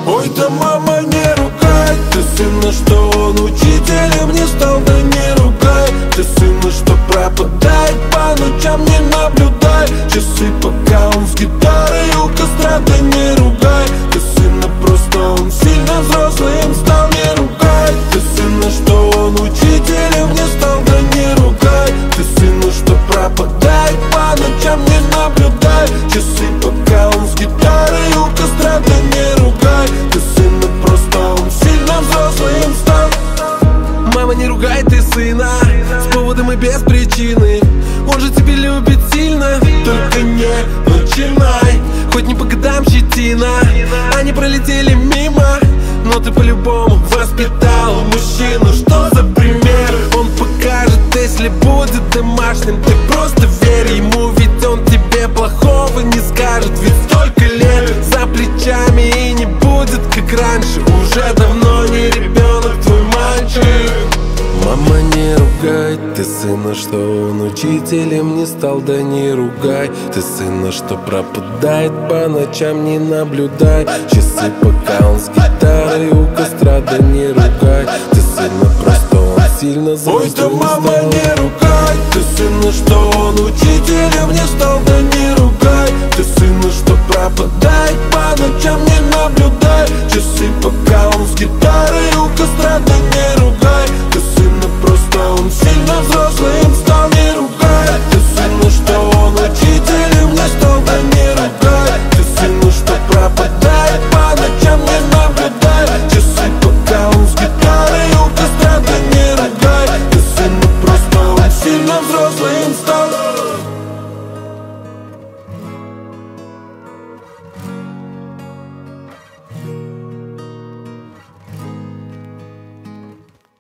Ой, да мама, не ругай ты сына, что он учителем не стал, да не ругай ты сына, что пропадает по ночам, не наблюдай часы, пока он с гитарой у костра, да не ругай ты сына, просто он сильно взрослым стал, не ругай ты сына, что он учителем не стал, да не ругай ты сына, что пропадает по ночам, не наблюдай часы, пока он с гитарой у костра, да не ругай ты сына, просто он сильно взрослым стал. Мама, не ругай ты сына с поводом и без причины, он же тебя любит сильно, только не начинай. Хоть не по годам щетина, они пролетели мимо, но ты по-любому воспитал мужчину. Что за пример он покажет, если будет домашним? Ты просто верь ему, ведь он тебе плохого не скажет. Ведь столько лет за плечами и не будет как раньше. Уже давно не ребенок твой мальчик. Мама, не ругай ты сына, что он учителем не стал, да не ругай ты сына, что пропадает по ночам, не наблюдай часы, пока он с гитарой у костра, да не ругай ты сына, просто он сильно взрослым. Ой, да мама, не ругай ты сына, что он учителем не стал, да не ругай ты сына, что пропадает по ночам, не наблюдай часы, пока он с гитарой у костра, да не ругай